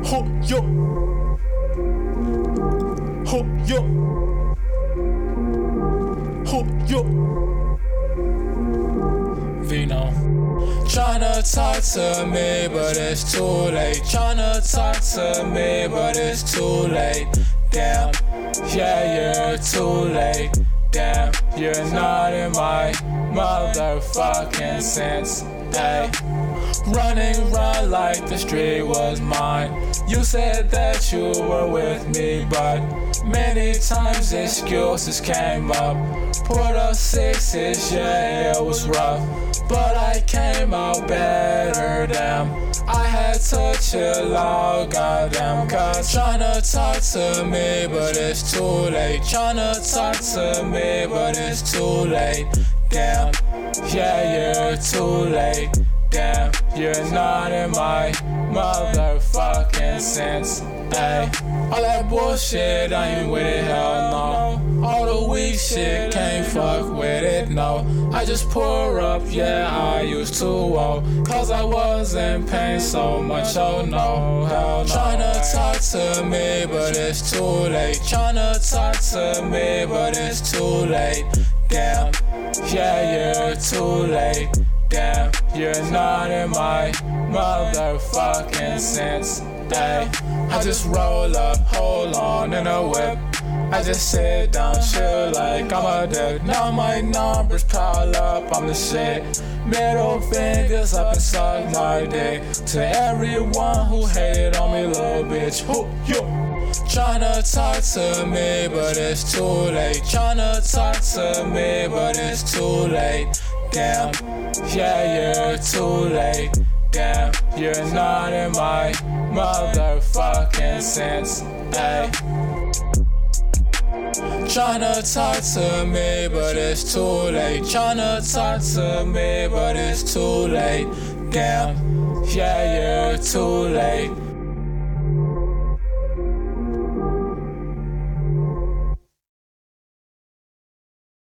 Ho yo, ho yo, ho yo. Vino. Tryna talk to me, but it's too late. Tryna talk to me, but it's too late. Damn, yeah, you're too late. Damn, you're not in my motherfucking sense. Hey, running around like the street was mine. You said that you were with me, but many times excuses came up. Put up sixes, yeah, it was rough, but I came out better, damn. I had to chill out, goddamn. Cause tryna talk to me, but it's too late. Tryna talk to me, but it's too late. Damn, yeah, you're too late. Damn, you're not in my motherfucking sense. Ay, all that bullshit, I ain't with it, hell no. All the weak shit, can't fuck with it, no. I just pour up, yeah, I used to, oh. Cause I was in pain so much, oh no, hell no. Tryna talk to me, but it's too late. Tryna talk to me, but it's too late. Damn, yeah, you're too late. Damn, you're not in my motherfucking sense. Ay, I just roll up, hold on in a whip. I just sit down, chill like I'm a dick. Now my numbers pile up, I'm the shit. Middle fingers up and suck my dick. To everyone who hated on me, little bitch. Who you? Tryna talk to me, but it's too late. Tryna talk to me, but it's too late. Damn, yeah, you're too late. Damn, you're not in my motherfucking sense. Ay. Tryna talk to me, but it's too late. Tryna talk to me, but it's too late. Damn, yeah, you're too late.